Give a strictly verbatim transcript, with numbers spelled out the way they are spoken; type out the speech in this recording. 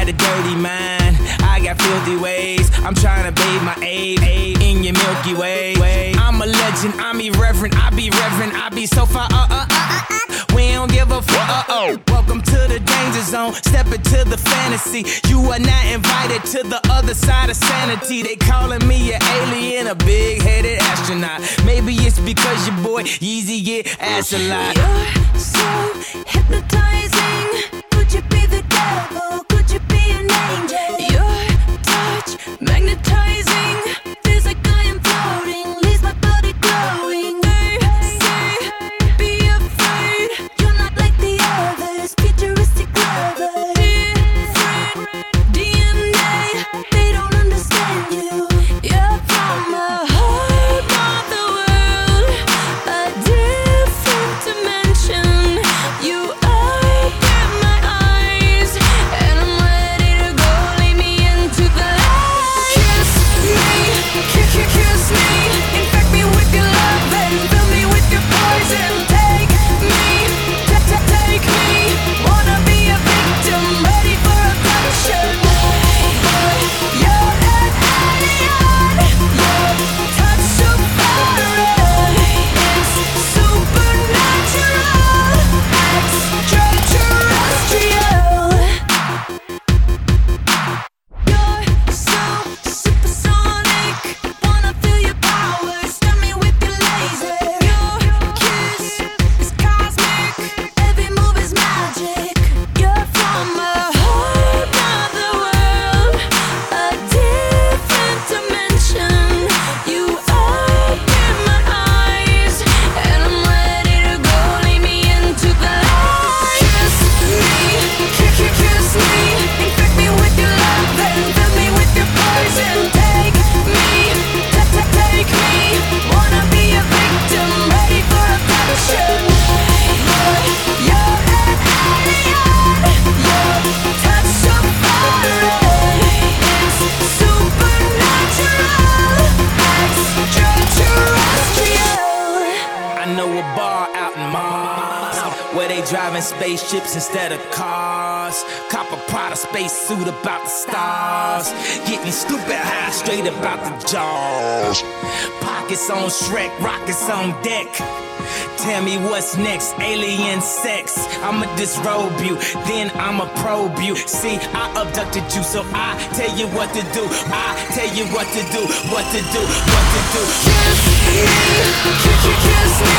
got a dirty mind, I got filthy ways. I'm trying to bathe my aid in your Milky Way. I'm a legend, I'm irreverent, I be reverent, I be so far, uh, uh, uh, uh. We don't give a fuck, uh, oh. Welcome to the danger zone, step into the fantasy. You are not invited to the other side of sanity. They calling me an alien, a big-headed astronaut. Maybe it's because your boy Yeezy get ass a lot. You're so hypnotizing. Could you be the devil? Could you be an angel? Your touch magnetizing. Feels like I am floating, leaves my body glowing. They say, be afraid. You're not like the others, futuristic lovers. Different D N A, they don't understand you. You're from a whole other world, a different dimension. You open my eyes, and I'm ready to go. Lead me into the light. Kiss me, kiss, kiss, kiss me. Infect me with your love and fill me with your poison. Take me, t- t- take me. Wanna be a victim, ready for abduction. Boy, you're an alien. Your touch so foreign. It's supernatural, extraterrestrial. You're so supersonic. Wanna feel your power, stun me with your laser. Your kiss is cosmic. Every move is magic. You're from a whole other world, a different dimension. You open my eyes, and I'm ready to go. Lead me into the light. Kiss me, kiss, kiss, kiss me. Infect me with your love and fill me with your poison. Take me, t- t- take me. Wanna be a victim, ready for abduction. Boy, you're an alien. Your touch so foreign. It's supernatural, extraterrestrial. I know a bar out in Mars where they driving spaceships instead of cars. Cop a Prada space suit about the stars. Getting stupid high straight about the jaws. Pockets on Shrek, rockets on deck. Tell me what's next, alien sex. I'ma disrobe you, then I'ma probe you. See, I abducted you, so I tell you what to do. I tell you what to do, what to do, what to do. Kiss me, kiss, kiss, kiss me.